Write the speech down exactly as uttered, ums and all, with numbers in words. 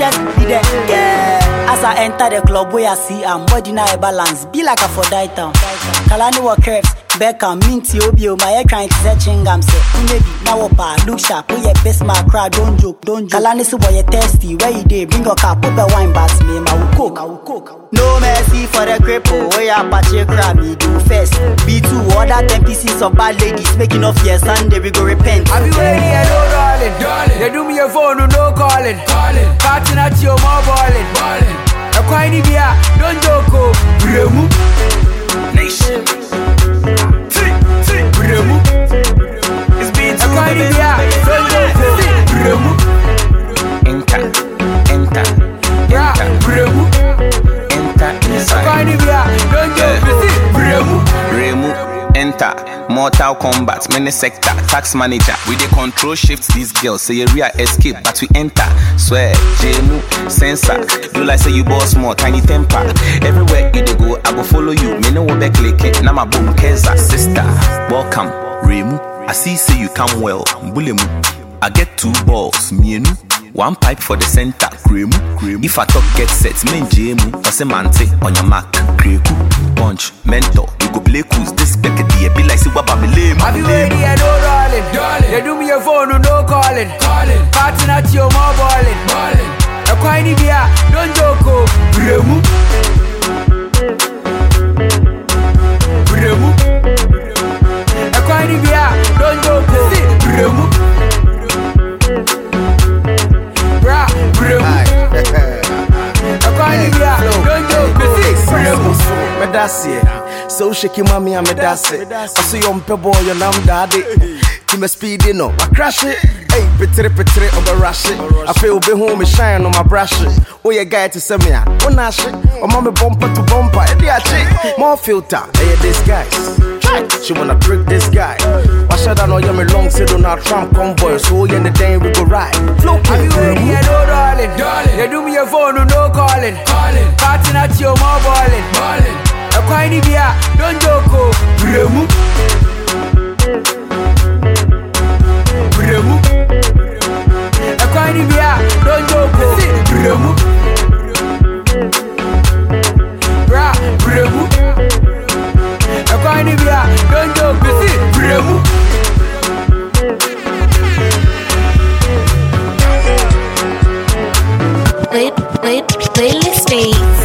just be there. Yeah. As I enter the club where I see I'm body now a balance. Be like a for die town. Kalani wa curves. Beckham, Minty, Obio, my trying to set chingam say, maybe now opa, look sharp, put your best my crowd, don't joke, don't joke. Kalani so boy thirsty, where you dey, bring your cup, put the wine bass me, I will cook, I will cook. No mercy for the cripple, where you patchy crab, me do first. B two, order ten pieces of bad ladies, making off your Sunday, we go repent. I be ready, hello darling, darling. They do me a phone, no calling, calling. Parting at your more balling, balling. A quiny beer, don't joke, Bremu Nation. Bremu It's been too many years. Bremu Enter, enter, enter. Bremu Enter inside. Bremu Bremu enter. Mortal Kombat, many sector, tax manager. We dey control shifts these girls. Say area escape, but we enter. Swear, Jemu, sensor. You like say you boss more, tiny temper. Everywhere you dey go, I go follow you. Me no one back clicking. Now my boom Keza, sister. Welcome, Remu. I see say you come well. Mbulemu. I get two balls, mienu. One pipe for the center, Kremu, Kremu. If I talk get set, men Jemu, Osemante, on your mark, Kreku, Punch, Mentor, you go play coos, this Beckety, be like Siwa Babylame. I be ready, hello darling, darling. They do me a phone, no calling, calling. Parting at your more balling, balling. A quiny beer, don't joke, Bremu Bremu A quiny beer, don't joke, Bremu So shaky mommy, I'm a dassy. I see you on pebble, your name daddy. Team a speed, you know, I crash it. Hey, petri petri, over rush it. I feel be home, and shine on my brush. Oh, your guy to send me out. Oh, nash it. Oh, mommy bumper to bumper. Hey, more filter. Hey, this guys. She wanna trick this guy. Why should I know you're me long say do not Trump convoy? So in the day we go ride. Flow I be ready, hello darling, darling. They do me a phone, no calling, calling. Parting at your more balling, balling. A quiny beer, don't joke, Bremu Bremu A quiny beer, don't joke, Bremu Bra, Bremu A quiny beer, don't joke, Bremu Play, play, playlist.